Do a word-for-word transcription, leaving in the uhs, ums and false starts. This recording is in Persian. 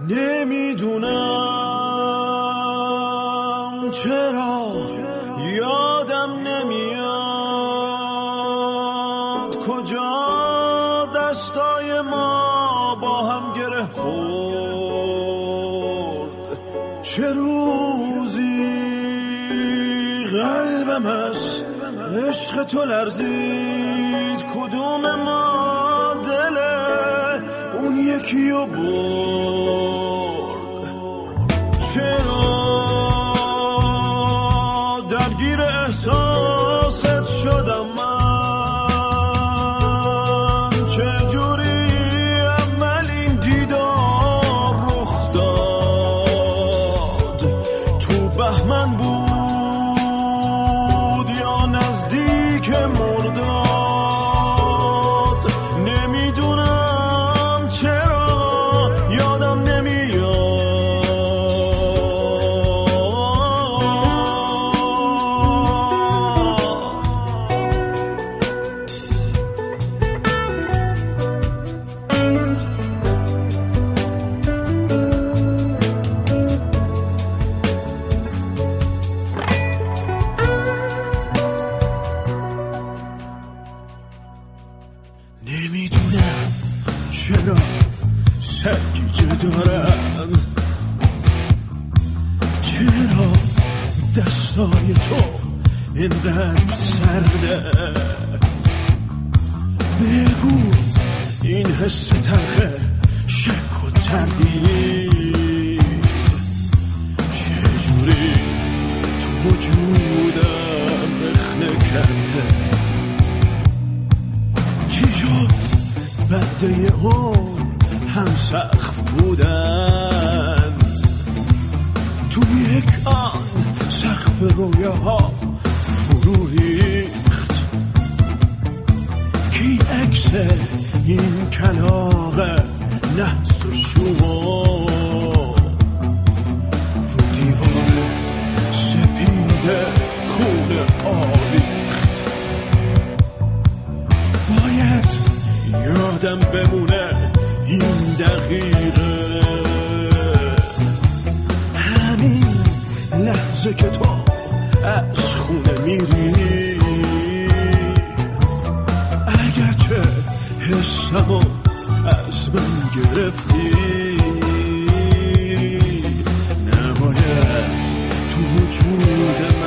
نمیدونم چرا یادم نمیاد کجا دستای ما با هم گره خورد، چه روزی قلبم از عشق تو لرزید، کدوم ما دل اون یکی رو برد، چرا درگیر احساست شدم من، چجوری اولین دیدار رخ داد، تو بهمن بود یا نزدیک مرداد، نمیدونم چرا یادم نمیاد. نمیدونم چرا سرگیجه دارم، چرا دستای تو اینقدر سرده، بگو این حس تلخه شک و تردید چجوری تو وجودم رخنه کرده، چی شد بعده اون هم سقف بودن، تو یک آن سقف رویاها فرو ریخت، کی عکس این کلاغ نحس و شما رو دیوار سپید خون آویخت، باید یادم بمونه این دقیقه، همین لحظه که تو از خونه میری، اگرچه حسمو از من گرفتی، نباید تو وجود من